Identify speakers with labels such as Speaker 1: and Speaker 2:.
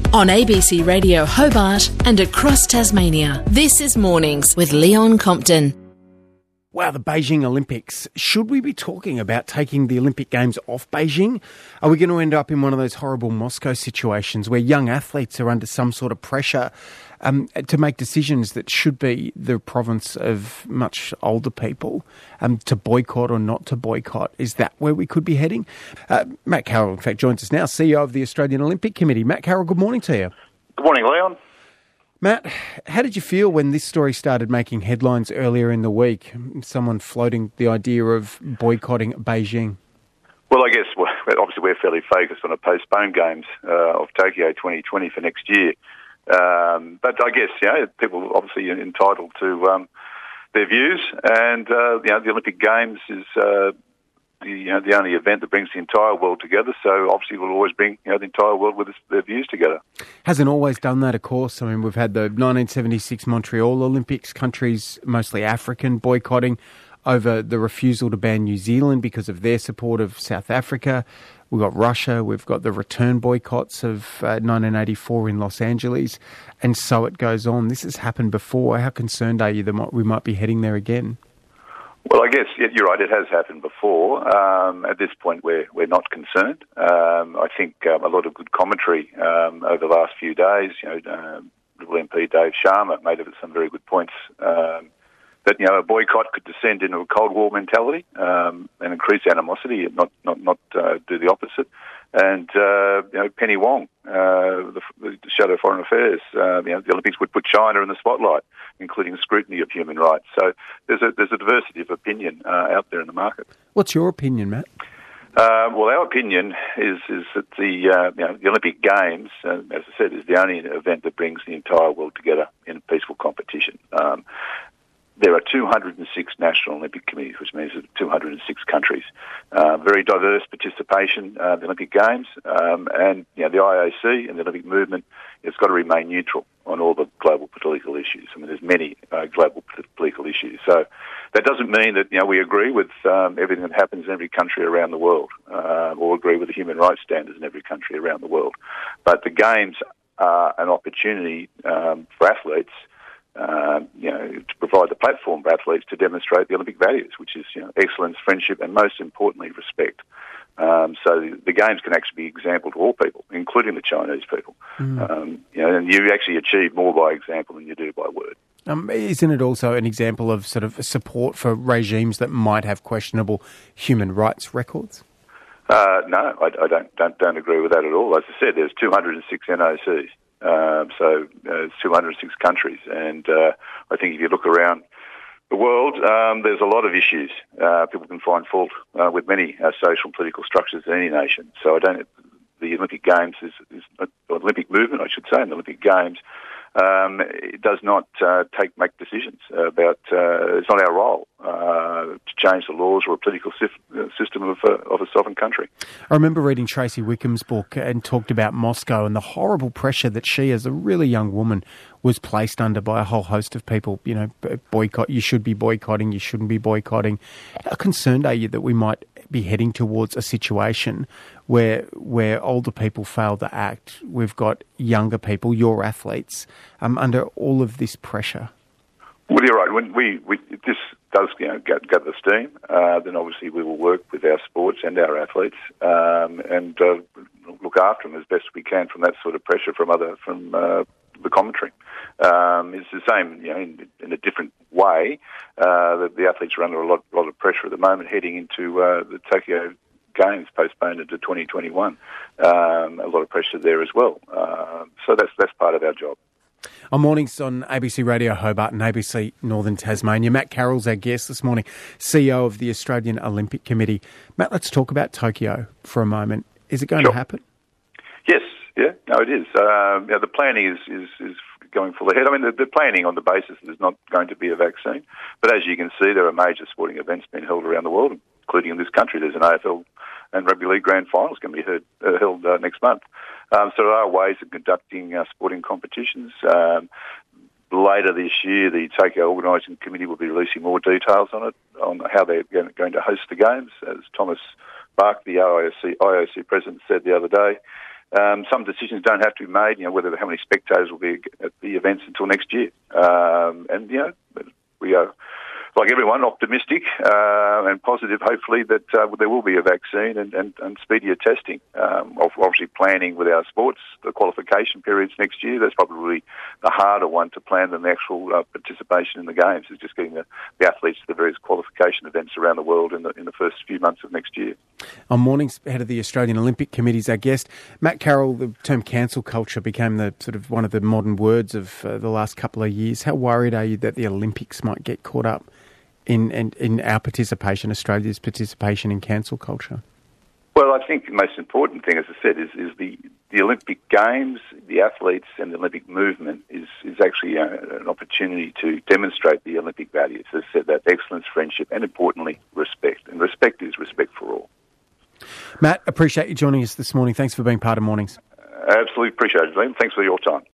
Speaker 1: On ABC Radio Hobart and across Tasmania. This is Mornings with Leon Compton.
Speaker 2: Wow, the Beijing Olympics. Should we be talking about taking the Olympic Games off Beijing? Are we going to end up in one of those horrible Moscow situations where young athletes are under some sort of pressure to make decisions that should be the province of much older people, to boycott or not to boycott? Is that where we could be heading? Matt Carroll, in fact, joins us now, CEO of the Australian Olympic Committee. Matt Carroll, good morning to you.
Speaker 3: Good morning, Leon.
Speaker 2: Matt, how did you feel when this story started making headlines earlier in the week? Someone floating the idea of boycotting Beijing.
Speaker 3: Well, I guess obviously we're fairly focused on a postponed Games of Tokyo 2020 for next year. But I guess, people are obviously entitled to their views, and the Olympic Games is the only event that brings the entire world together. So obviously we'll always bring the entire world with their views together.
Speaker 2: Hasn't always done that, of course. I mean, we've had the 1976 Montreal Olympics, countries mostly African boycotting over the refusal to ban New Zealand because of their support of South Africa. We've got Russia, we've got the return boycotts of 1984 in Los Angeles, and so it goes on. This has happened before. How concerned are you that we might be heading there again?
Speaker 3: Well, I guess you're right. It has happened before. At this point, we're not concerned. I think a lot of good commentary over the last few days. Liberal MP Dave Sharma made some very good points. That a boycott could descend into a Cold War mentality and increase animosity, and not do the opposite. And Penny Wong, the Shadow Foreign Affairs, the Olympics would put China in the spotlight, including scrutiny of human rights. So there's a diversity of opinion out there in the market.
Speaker 2: What's your opinion, Matt?
Speaker 3: Well, our opinion is that the Olympic Games, as I said, is the only event that brings the entire world together in a peaceful competition. There are 206 national Olympic committees, which means 206 countries. Very diverse participation in the Olympic Games, and the IOC and the Olympic movement has got to remain neutral on all the global political issues. I mean, there's many global political issues. So that doesn't mean that we agree with everything that happens in every country around the world, or agree with the human rights standards in every country around the world. But the Games are an opportunity for athletes. To provide the platform for athletes to demonstrate the Olympic values, which is excellence, friendship, and most importantly, respect. So the Games can actually be an example to all people, including the Chinese people. And you actually achieve more by example than you do by word.
Speaker 2: Isn't it also an example of sort of support for regimes that might have questionable human rights records?
Speaker 3: No, I don't agree with that at all. As I said, there's 206 NOCs. So it's 206 countries, and I think if you look around the world, there's a lot of issues. People can find fault with many social and political structures in any nation. So the Olympic Games is Olympic movement, I should say, and the Olympic Games. It does not make decisions about. It's not our role to change the laws or a political system of a sovereign country.
Speaker 2: I remember reading Tracy Wickham's book and talked about Moscow and the horrible pressure that she, as a really young woman, was placed under by a whole host of people. Boycott. You should be boycotting. You shouldn't be boycotting. How concerned are you that we might be heading towards a situation where older people fail to act? We've got younger people, your athletes, under all of this pressure.
Speaker 3: Well, you're right. When this does gather steam, then obviously we will work with our sports and our athletes and look after them as best we can from that sort of pressure from the commentary. It's the same, in a different way. The athletes are under a lot of pressure at the moment, heading into the Tokyo Games postponed into 2021. A lot of pressure there as well. So that's part of our job.
Speaker 2: On Mornings on ABC Radio Hobart and ABC Northern Tasmania, Matt Carroll's our guest this morning, CEO of the Australian Olympic Committee. Matt, let's talk about Tokyo for a moment. Is it going to happen?
Speaker 3: Yes, it is. The planning is going full ahead. I mean, the planning on the basis that there's not going to be a vaccine. But as you can see, there are major sporting events being held around the world, including in this country. There's an AFL and Rugby League Grand Finals going to be held next month. So there are ways of conducting sporting competitions. Later this year, the Tokyo Organising Committee will be releasing more details on it, on how they're going to host the Games. As Thomas Bach, the IOC president, said the other day, some decisions don't have to be made, whether how many spectators will be at the events until next year. We are, like everyone, optimistic and positive, hopefully, that there will be a vaccine and speedier testing. Obviously, planning with our sports, the qualification periods next year, that's probably the harder one to plan than the actual participation in the games, is just getting the athletes to the various qualification events around the world in the first few months of next year.
Speaker 2: On Mornings, head of the Australian Olympic Committee is our guest. Matt Carroll, the term cancel culture became the sort of one of the modern words of the last couple of years. How worried are you that the Olympics might get caught up in our participation, Australia's participation in cancel culture?
Speaker 3: Well, I think the most important thing, as I said, is the Olympic Games, the athletes and the Olympic movement is actually an opportunity to demonstrate the Olympic values. As I said, that excellence, friendship, and importantly, respect. And respect is respect for all.
Speaker 2: Matt, appreciate you joining us this morning. Thanks for being part of Mornings.
Speaker 3: Absolutely appreciate it, Liam. Thanks for your time.